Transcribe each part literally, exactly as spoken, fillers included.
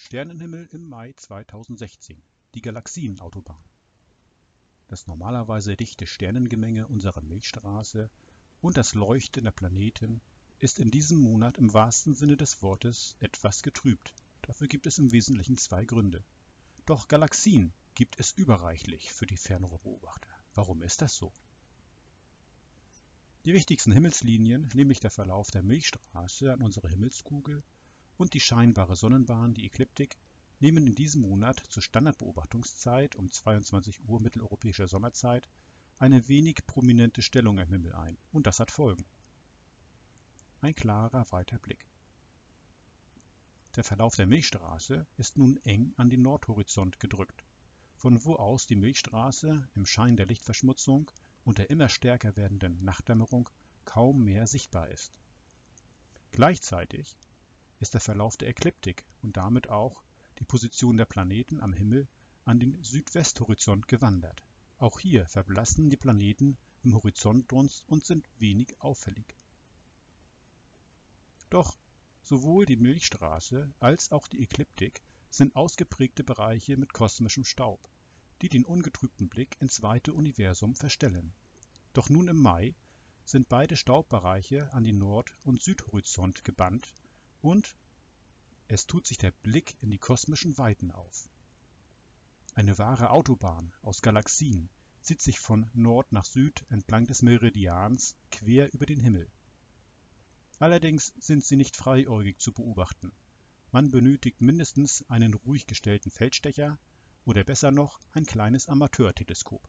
Sternenhimmel im Mai zweitausendsechzehn. Die Galaxienautobahn. Das normalerweise dichte Sternengemenge unserer Milchstraße und das Leuchten der Planeten ist in diesem Monat im wahrsten Sinne des Wortes etwas getrübt. Dafür gibt es im Wesentlichen zwei Gründe. Doch Galaxien gibt es überreichlich für die Fernrohrbeobachter. Warum ist das so? Die wichtigsten Himmelslinien, nämlich der Verlauf der Milchstraße an unserer Himmelskugel und die scheinbare Sonnenbahn, die Ekliptik, nehmen in diesem Monat zur Standardbeobachtungszeit um zweiundzwanzig Uhr mitteleuropäischer Sommerzeit eine wenig prominente Stellung am Himmel ein. Und das hat Folgen. Ein klarer, weiter Blick. Der Verlauf der Milchstraße ist nun eng an den Nordhorizont gedrückt, von wo aus die Milchstraße im Schein der Lichtverschmutzung und der immer stärker werdenden Nachtdämmerung kaum mehr sichtbar ist. Gleichzeitig ist der Verlauf der Ekliptik und damit auch die Position der Planeten am Himmel an den Südwesthorizont gewandert. Auch hier verblassen die Planeten im Horizontdunst und sind wenig auffällig. Doch sowohl die Milchstraße als auch die Ekliptik sind ausgeprägte Bereiche mit kosmischem Staub, die den ungetrübten Blick ins weite Universum verstellen. Doch nun im Mai sind beide Staubbereiche an den Nord- und Südhorizont gebannt und es tut sich der Blick in die kosmischen Weiten auf. Eine wahre Autobahn aus Galaxien zieht sich von Nord nach Süd entlang des Meridians quer über den Himmel. Allerdings sind sie nicht freiäugig zu beobachten. Man benötigt mindestens einen ruhig gestellten Feldstecher oder besser noch ein kleines Amateurteleskop.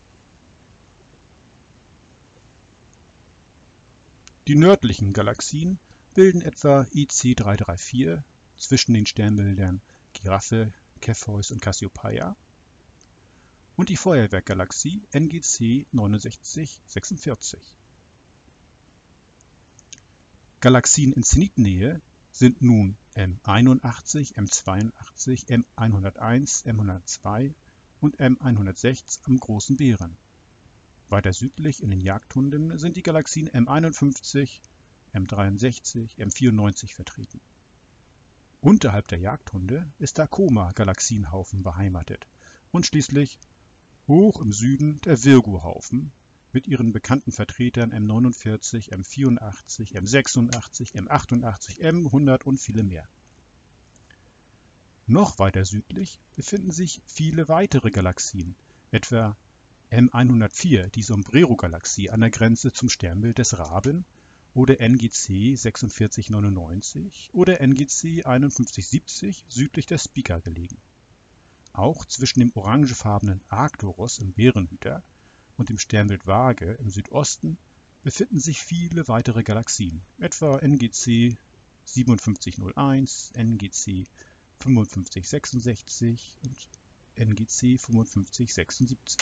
Die nördlichen Galaxien bilden etwa I C drei drei vier zwischen den Sternbildern Giraffe, Cepheus und Cassiopeia und die Feuerwerkgalaxie N G C neunundsechzig sechsundvierzig. Galaxien in Zenitnähe sind nun M einundachtzig, M zweiundachtzig, M hunderteins, M hundertzwei und M hundertsechs am Großen Bären. Weiter südlich in den Jagdhunden sind die Galaxien M einundfünfzig, M dreiundsechzig, M vierundneunzig vertreten. Unterhalb der Jagdhunde ist der Coma-Galaxienhaufen beheimatet und schließlich hoch im Süden der Virgo-Haufen mit ihren bekannten Vertretern M neunundvierzig, M vierundachtzig, M sechsundachtzig, M achtundachtzig, M hundert und viele mehr. Noch weiter südlich befinden sich viele weitere Galaxien, etwa M hundertvier, die Sombrero-Galaxie an der Grenze zum Sternbild des Raben, oder N G C sechsundvierzig neunundneunzig oder N G C einundfünfzig siebzig südlich der Spica gelegen. Auch zwischen dem orangefarbenen Arcturus im Bärenhüter und dem Sternbild Waage im Südosten befinden sich viele weitere Galaxien, etwa N G C siebenundfünfzig null eins, N G C fünfundfünfzig sechsundsechzig und N G C fünfundfünfzig sechsundsiebzig.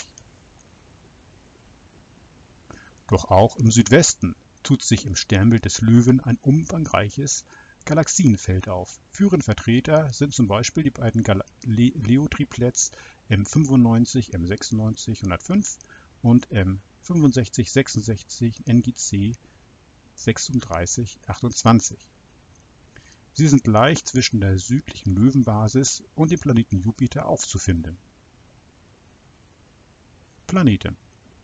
Doch auch im Südwesten tut sich im Sternbild des Löwen ein umfangreiches Galaxienfeld auf. Führende Vertreter sind zum Beispiel die beiden Gal Le Leo-Triplets M fünfundneunzig, M sechsundneunzig hundertfünf und M fünfundsechzig sechsundsechzig N G C sechsunddreißig achtundzwanzig. Sie sind gleich zwischen der südlichen Löwenbasis und dem Planeten Jupiter aufzufinden. Planeten.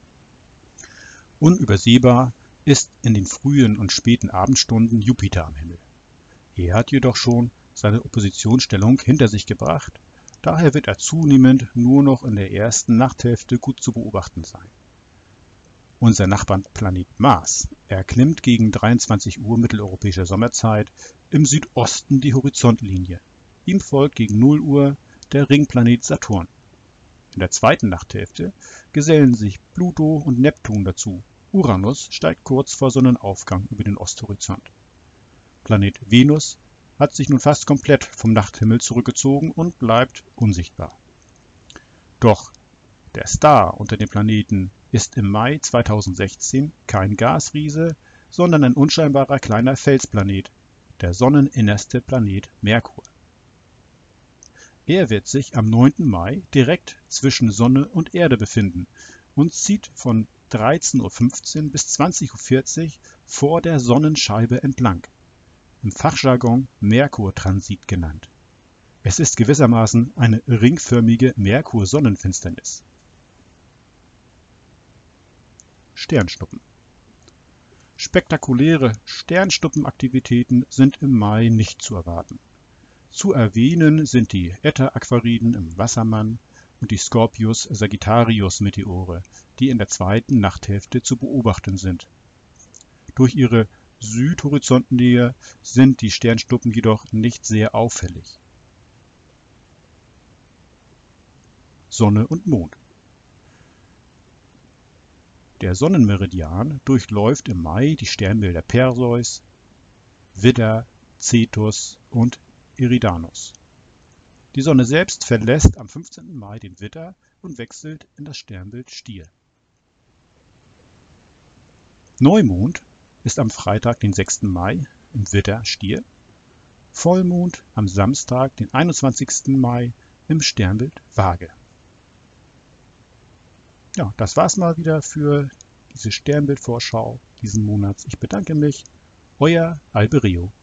Unübersehbar ist in den frühen und späten Abendstunden Jupiter am Himmel. Er hat jedoch schon seine Oppositionsstellung hinter sich gebracht, daher wird er zunehmend nur noch in der ersten Nachthälfte gut zu beobachten sein. Unser Nachbarplanet Mars erklimmt gegen dreiundzwanzig Uhr mitteleuropäischer Sommerzeit im Südosten die Horizontlinie. Ihm folgt gegen null Uhr der Ringplanet Saturn. In der zweiten Nachthälfte gesellen sich Pluto und Neptun dazu. Uranus steigt kurz vor Sonnenaufgang über den Osthorizont. Planet Venus hat sich nun fast komplett vom Nachthimmel zurückgezogen und bleibt unsichtbar. Doch der Star unter den Planeten ist im Mai zweitausendsechzehn kein Gasriese, sondern ein unscheinbarer kleiner Felsplanet, der sonneninnerste Planet Merkur. Er wird sich am neunten Mai direkt zwischen Sonne und Erde befinden und zieht von dreizehn Uhr fünfzehn bis zwanzig Uhr vierzig vor der Sonnenscheibe entlang, im Fachjargon Merkurtransit genannt. Es ist gewissermaßen eine ringförmige Merkur-Sonnenfinsternis. Sternschnuppen. Spektakuläre Sternschnuppenaktivitäten sind im Mai nicht zu erwarten. Zu erwähnen sind die Eta-Aquariden im Wassermann und die Scorpius-Sagittarius-Meteore, die in der zweiten Nachthälfte zu beobachten sind. Durch ihre Südhorizontnähe sind die Sternschnuppen jedoch nicht sehr auffällig. Sonne und Mond. Der Sonnenmeridian durchläuft im Mai die Sternbilder Perseus, Widder, Cetus und Eridanus. Die Sonne selbst verlässt am fünfzehnten Mai den Widder und wechselt in das Sternbild Stier. Neumond ist am Freitag, den sechsten Mai, im Widder Stier. Vollmond am Samstag, den einundzwanzigsten Mai, im Sternbild Waage. Ja, das war's mal wieder für diese Sternbildvorschau diesen Monats. Ich bedanke mich. Euer Albereo.